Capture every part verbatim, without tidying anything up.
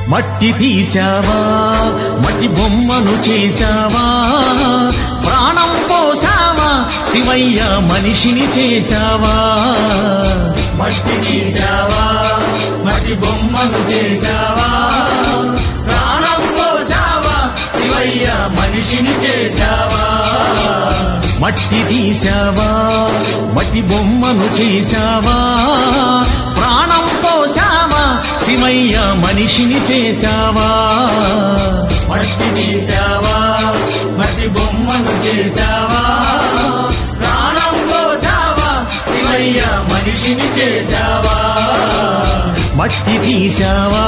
మట్టి తీశావా మట్టి బొమ్మను చేశావా ప్రాణం పోసావా శివయ్య మనిషిని చేశావా మట్టి తీశావా మట్టి బొమ్మను చేశావా ప్రాణం పోసావా శివయ్య మనిషిని చేశావా మట్టి తీశావా మట్టి బొమ్మను చేశావా ప్రాణం పోసావా శివయ్య మనిషిని చేశావా మట్టి తీశావా మట్టి బొమ్మను చేశావా ప్రాణం పోసావా శివయ్య మనిషిని చేశావా మట్టి తీశావా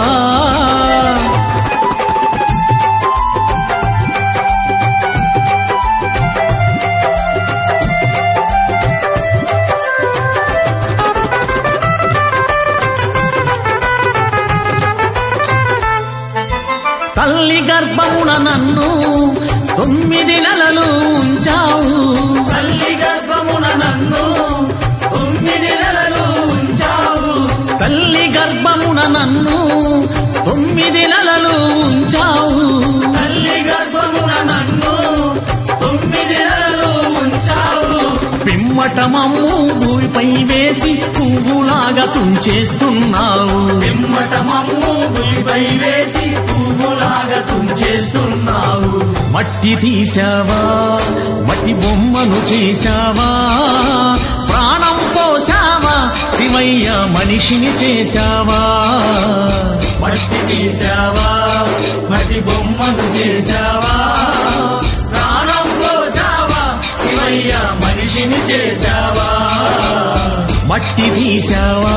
తల్లి గర్భమున నన్ను తొమ్మిది నెలలు ఉంచావు తల్లి గర్భమున నన్ను తొమ్మిది నెలలు ఉంచావు తల్లి గర్భమున నన్ను తొమ్మిది నెలలు ఉంచావు తల్లి గర్భమున నన్ను తొమ్మిది నెలలు ఉంచావు పిమ్మట మమ్ము భూమిపై వేసి పువ్వులాగా తుంచేస్తున్నావు పిమ్మట మమ్ము భూమిపై వేసి పువ్వులాగా తుంచేస్తున్నావు మట్టి తీశావా మట్టి బొమ్మను చేశావా ప్రాణం పోసావా శివయ్య మనిషిని చేశావా మట్టి తీశావా మట్టి బొమ్మను చేశావా ప్రాణం పోసావా శివయ్య మనిషిని చేశావా మట్టి తీశావా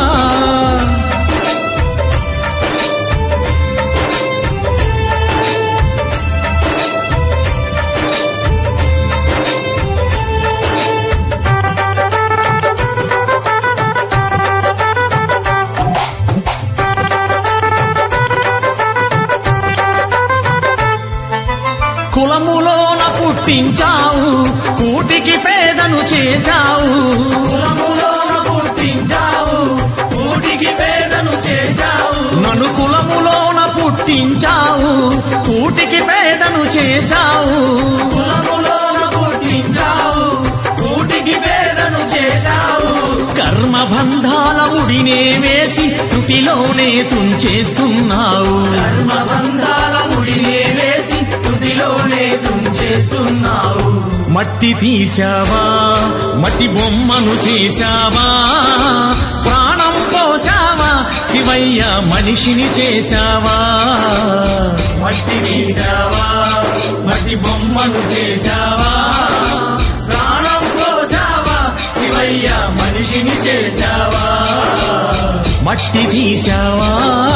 కులములోన పుట్టించావు కూటికి పేదను చేశావు కులములోన పుట్టించావు కూటికి పేదను చేశావు నన్ను కులములోన పుట్టించావు కూటికి పేదను చేశావు కులములోన పుట్టించావు కూటికి పేదను చేశావు కర్మబంధాల ముడినే వేసి తుటిలోనే తుంచేస్తున్నావు కర్మబంధాల ముడినే వేసి తుటిలోనే తుంచేస్తున్నావు మట్టి తీశావా మట్టి బొమ్మను చేశావా ప్రాణం పోసావా శివయ్య మనిషిని చేశావా మట్టి తీశావా మట్టి బొమ్మను చేశావా ప్రాణం పోసావా శివయ్య మనిషిని చేశావా మట్టి తీశావా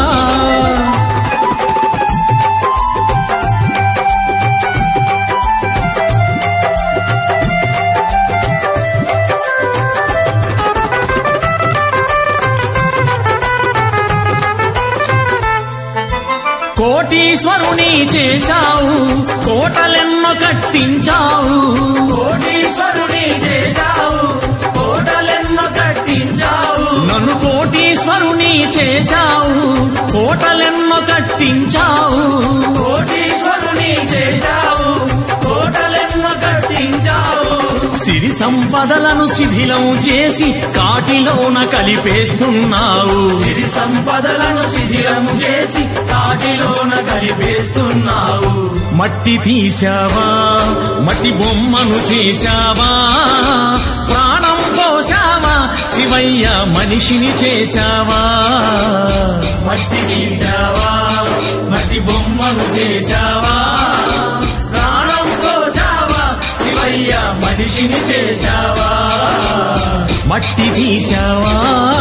కోటీశ్వరుని చేశావు కోటలెన్నో కట్టించావు కోటీశ్వరుని చేశావు కోటలెన్నో కట్టించావు నన్ను కోటీశ్వరుని చేశావు కోటలెన్నో కట్టించావు కోటీశ్వరుని చేశావు కోటలెన్నో కట్టించావు సిరి సంపదలను శిథిలం చేసి కాటిలోన కలిపేస్తున్నావు సిరి సంపదలను శిథిలం చేసి కాటిలోన కలిపేస్తున్నావు మట్టి తీశావా మట్టి బొమ్మను చేశావా ప్రాణం పోసావా శివయ్య మనిషిని చేశావా మట్టి తీశావా మట్టి బొమ్మను చేశావా ప్రాణం పోసావా శివయ్య మనిషిని చేశావా మట్టి తీశావా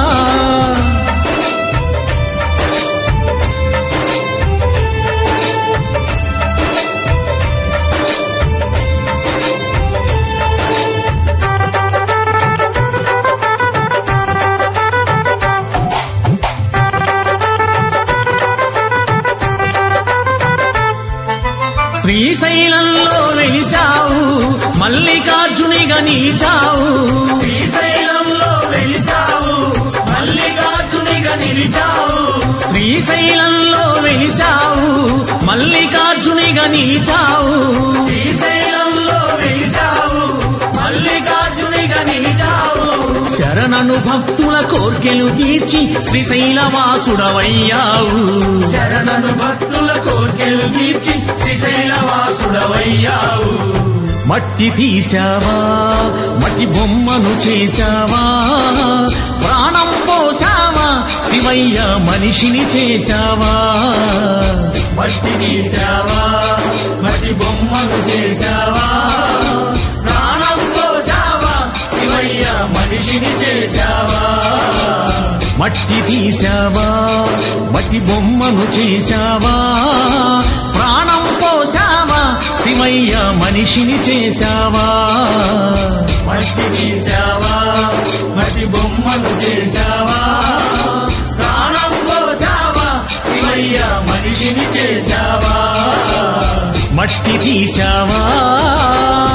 శ్రీశైలంలో వెలిశావు మల్లికార్జునిగా నిలిచావు శ్రీశైలంలో వెలిశావు మల్లికార్జునిగా నిలిచావు శ్రీ శ్రీశైలంలో వెలిసావు మల్లికార్జునిగా నిలిచావు శ్రీశైలంలో వెలిసావు మల్లికార్జునిగా నిలిచావు శరణను భక్తుల కోర్కెలు తీర్చి శ్రీశైలవాసుడవయ్యావు శరణను భక్తుల కోర్కెలు తీర్చి శ్రీశైలవాసుడవయ్యావు మట్టి తీశావా మట్టి బొమ్మను చేశావా ప్రాణం పోసావా శివయ్య మనిషిని చేశావా మట్టి తీశావా మట్టి బొమ్మను చేశావా ప్రాణం పోసావా శివయ్య మనిషిని చేశావా మట్టి తీశావా మట్టి బొమ్మను చేశావా ప్రాణం పోసావా శివయ్య మనిషిని చేశావా మట్టి తీశావా మట్టి బొమ్మను చేశావా ప్రాణం పోసావా శివయ్య మనిషిని చేశావా మట్టి తీశావా